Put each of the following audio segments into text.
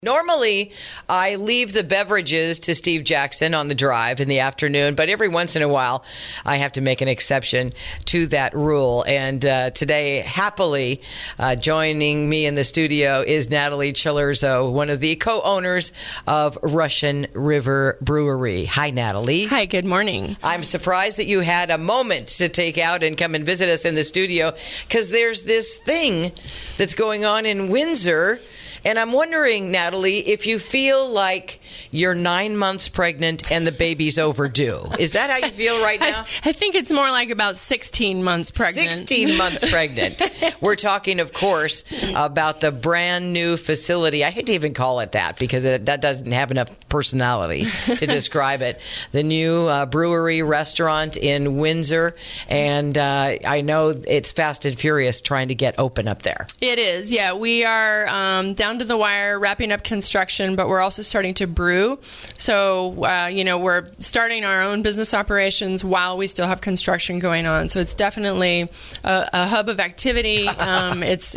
Normally, I leave the beverages to Steve Jackson on the drive in the afternoon, but every once in a while, I have to make an exception to that rule. And today, happily, joining me in the studio is Natalie Cilurzo, one of the co-owners of Russian River Brewery. Hi, Natalie. Hi, good morning. I'm surprised that you had a moment to take out and come and visit us in the studio, because there's this thing that's going on in Windsor. And I'm wondering, Natalie, if you feel like you're 9 months pregnant and the baby's overdue. Is that how you feel right now? I think it's more like about 16 months pregnant. 16 months pregnant. We're talking, of course, about the brand new facility. I hate to even call it that because that doesn't have enough personality to describe it. The new brewery restaurant in Windsor. And I know it's fast and furious trying to get open up there. It is, yeah. We are down to the wire, wrapping up construction, but we're also starting to brew. So, we're starting our own business operations while we still have construction going on. So it's definitely a hub of activity. It's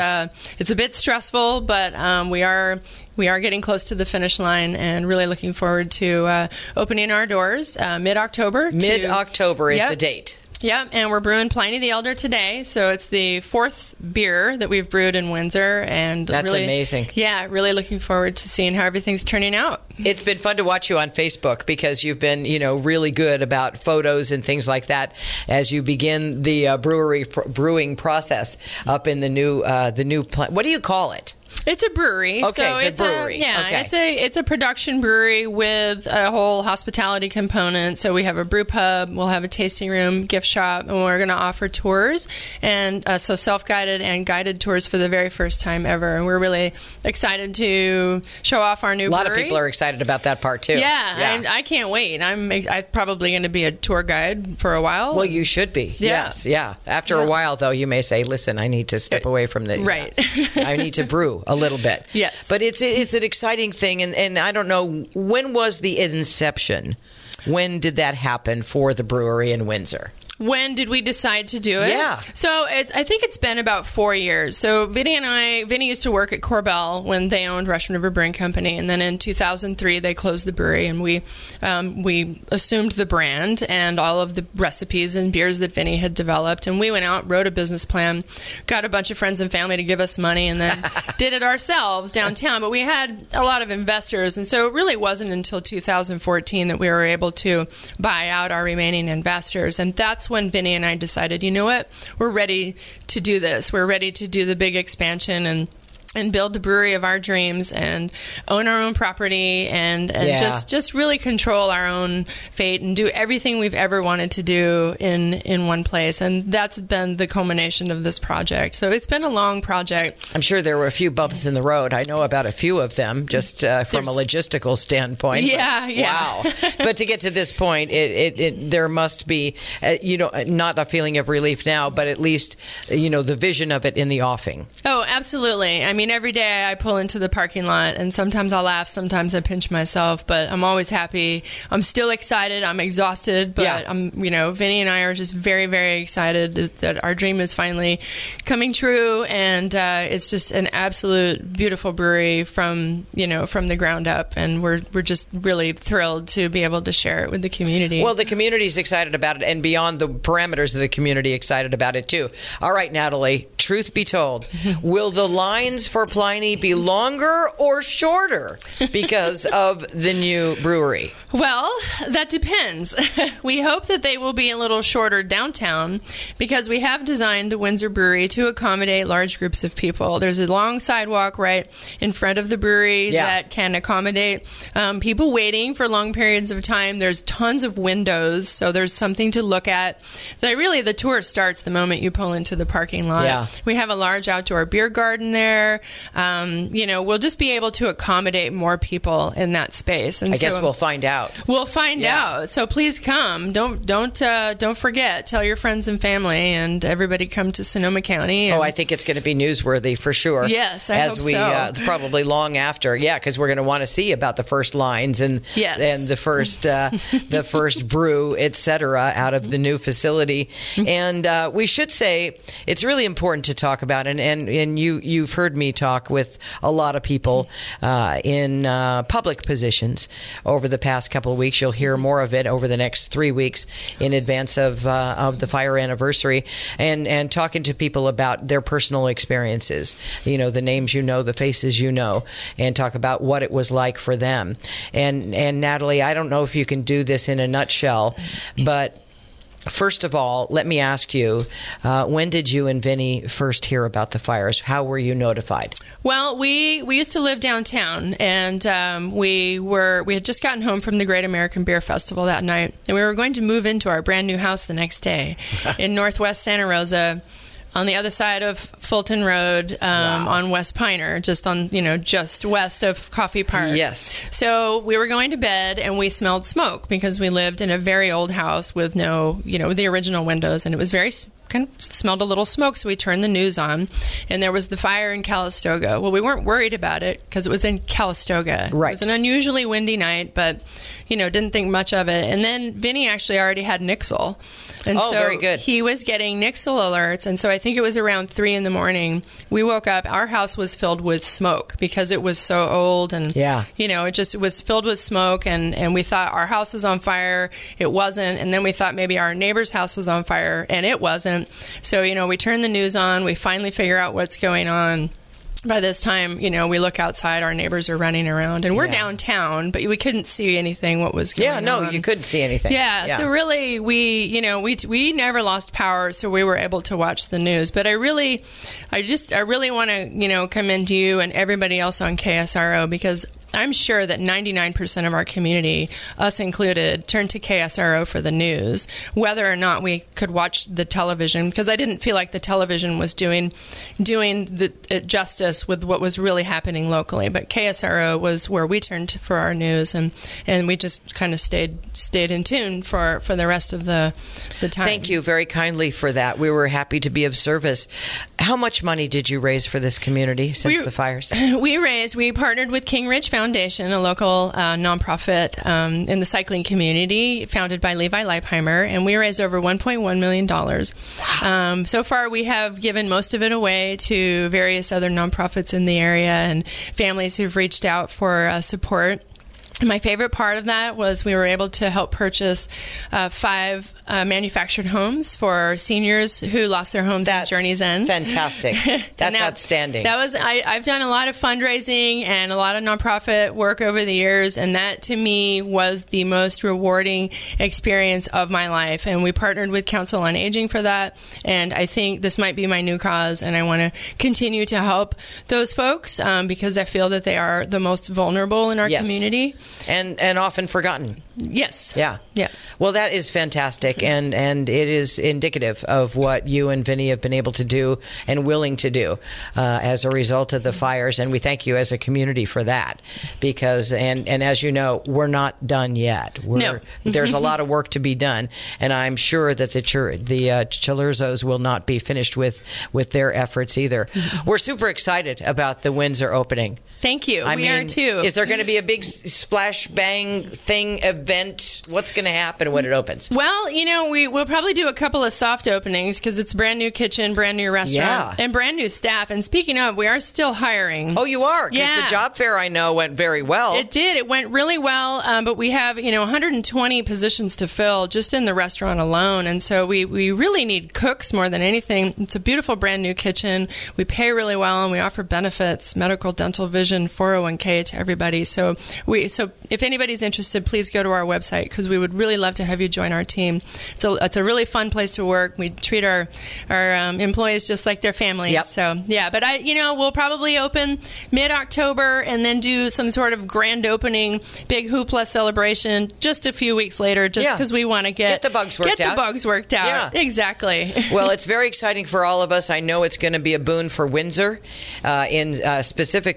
a bit stressful, but we are getting close to the finish line and really looking forward to opening our doors mid-October. Mid-October is the date. Yeah, and we're brewing Pliny the Elder today, so it's the fourth beer that we've brewed in Windsor, and that's really amazing. Yeah, really looking forward to seeing how everything's turning out. It's been fun to watch you on Facebook because you've been, really good about photos and things like that as you begin the brewing process up in the new plant. What do you call it? It's a brewery. Okay, so it's brewery. It's a production brewery with a whole hospitality component. So we have a brew pub, we'll have a tasting room, gift shop, and we're going to offer tours, and so self-guided and guided tours for the very first time ever. And we're really excited to show off our new brewery. A lot of people are excited about that part too. Yeah. I can't wait. I'm probably going to be a tour guide for a while. Well, you should be. Yeah. Yes, yeah. After a while, though, you may say, "Listen, I need to step away from the right. I need to brew a little bit." Yes. But it's an exciting thing, and I don't know, when was the inception? When did that happen for the brewery in Windsor? When did we decide to do it? Yeah. So I think it's been about 4 years. So Vinny used to work at Korbel when they owned Russian River Brewing Company. And then in 2003, they closed the brewery, and we assumed the brand and all of the recipes and beers that Vinny had developed. And we went out, wrote a business plan, got a bunch of friends and family to give us money, and then did it ourselves downtown. But we had a lot of investors. And so it really wasn't until 2014 that we were able to buy out our remaining investors. And that's when Vinny and I decided, you know what, we're ready to do this. We're ready to do the big expansion and build the brewery of our dreams and own our own property and just really control our own fate and do everything we've ever wanted to do in one place. And that's been the culmination of this project. So it's been a long project. I'm sure there were a few bumps in the road. I know about a few of them just from a logistical standpoint. Yeah. Wow. But to get to this point, there must be, not a feeling of relief now, but at least, the vision of it in the offing. Oh, absolutely. I mean, every day I pull into the parking lot, and sometimes I'll laugh, sometimes I pinch myself, but I'm always happy. I'm still excited. I'm exhausted, but Vinny and I are just very, very excited that our dream is finally coming true, and it's just an absolute beautiful brewery from the ground up, and we're just really thrilled to be able to share it with the community. Well, the community's excited about it, and beyond the parameters of the community, excited about it too. All right, Natalie, truth be told, will the lines for Pliny be longer or shorter because of the new brewery? Well, that depends. We hope that they will be a little shorter downtown because we have designed the Windsor Brewery to accommodate large groups of people. There's a long sidewalk right in front of the brewery that can accommodate people waiting for long periods of time. There's tons of windows, so there's something to look at. The tour starts the moment you pull into the parking lot. Yeah. We have a large outdoor beer garden there. We'll just be able to accommodate more people in that space. And I guess we'll find out. We'll find out. So please come. Don't forget. Tell your friends and family, and everybody come to Sonoma County. I think it's going to be newsworthy for sure. Yes, I hope so. Probably long after. Yeah, because we're going to want to see about the first lines and the first brew, etc., out of the new facility. And we should say it's really important to talk about, and you've heard me talk with a lot of people in public positions over the past couple of weeks. You'll hear more of it over the next 3 weeks in advance of the fire anniversary, and talking to people about their personal experiences. You know, the names you know, the faces you know, and talk about what it was like for them. And Natalie, I don't know if you can do this in a nutshell, but first of all, let me ask you, when did you and Vinny first hear about the fires? How were you notified? Well, we used to live downtown, and we had just gotten home from the Great American Beer Festival that night, and we were going to move into our brand new house the next day in Northwest Santa Rosa, on the other side of Fulton Road, on West Piner, just west of Coffee Park. Yes. So we were going to bed, and we smelled smoke because we lived in a very old house with no, the original windows, and it was very kind of smelled a little smoke. So we turned the news on, and there was the fire in Calistoga. Well, we weren't worried about it because it was in Calistoga. Right. It was an unusually windy night, but didn't think much of it. And then Vinny actually already had Nixle. And so very good. He was getting Nixle alerts, and so I think it was around 3 in the morning. We woke up. Our house was filled with smoke because it was so old, and it was filled with smoke. And we thought our house was on fire. It wasn't. And then we thought maybe our neighbor's house was on fire, and it wasn't. So we turn the news on. We finally figure out what's going on. By this time, we look outside, our neighbors are running around, and we're downtown, but we couldn't see anything, what was going on. Yeah, no, you couldn't see anything. Yeah, so really, we never lost power, so we were able to watch the news. But I really want to, commend you and everybody else on KSRO, because I'm sure that 99% of our community, us included, turned to KSRO for the news, whether or not we could watch the television, because I didn't feel like the television was doing the justice with what was really happening locally. But KSRO was where we turned for our news, and we just kind of stayed in tune for the rest of the time. Thank you very kindly for that. We were happy to be of service. How much money did you raise for this community since the fires? We partnered with King Ridge Foundation, a local nonprofit in the cycling community, founded by Levi Leipheimer, and we raised over $1.1 million. Wow. So far, we have given most of it away to various other nonprofits in the area and families who've reached out for support. My favorite part of that was we were able to help purchase 5 manufactured homes for seniors who lost their homes at Journey's End. Fantastic. That's outstanding. I've done a lot of fundraising and a lot of nonprofit work over the years, and that to me was the most rewarding experience of my life. And we partnered with Council on Aging for that, and I think this might be my new cause, and I want to continue to help those folks because I feel that they are the most vulnerable in our community. And often forgotten. Yes. Yeah. Well, that is fantastic, and it is indicative of what you and Vinny have been able to do and willing to do as a result of the fires, and we thank you as a community for that, because, and as you know, we're not done yet. No. There's a lot of work to be done, and I'm sure that the Chilurzos will not be finished with their efforts either. We're super excited about the Windsor opening. Thank you. We are too. Is there going to be a big splash bang thing event? What's going to happen when it opens? Well, we'll probably do a couple of soft openings because it's brand new kitchen, brand new restaurant, and brand new staff. And speaking of, we are still hiring. Oh, you are? Because the job fair, I know, went very well. It did. It went really well. But we have, 120 positions to fill just in the restaurant alone. And so we really need cooks more than anything. It's a beautiful brand new kitchen. We pay really well, and we offer benefits, medical, dental, vision, 401k to everybody. So if anybody's interested, please go to our website because we would really love to have you join our team. It's a really fun place to work. We treat our employees just like their families. Yep. So but we'll probably open mid-October and then do some sort of grand opening, big hoopla celebration just a few weeks later, just because we want to get the bugs worked out. Get the bugs worked out. Yeah. Exactly. Well, it's very exciting for all of us. I know it's going to be a boon for Windsor, specifically.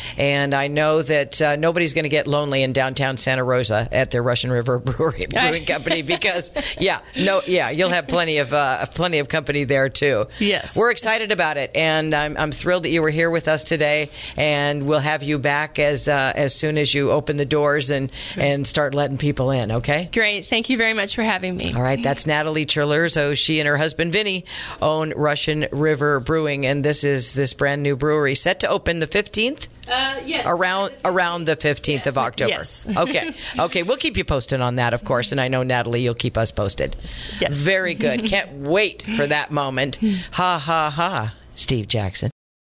And I know that nobody's going to get lonely in downtown Santa Rosa at the Russian River Brewing Company because, you'll have plenty of company there too. Yes. We're excited about it, and I'm thrilled that you were here with us today, and we'll have you back as soon as you open the doors and start letting people in, okay? Great. Thank you very much for having me. All right, that's Natalie Churlurzo. She and her husband, Vinny, own Russian River Brewing, and this is this brand new brewery set to open the 15th? Yes. Around the 15th of October. Yes. Okay. We'll keep you posted on that, of course, and I know, Natalie, you'll keep us posted. Yes. Very good. Can't wait for that moment. Ha, ha, ha, Steve Jackson.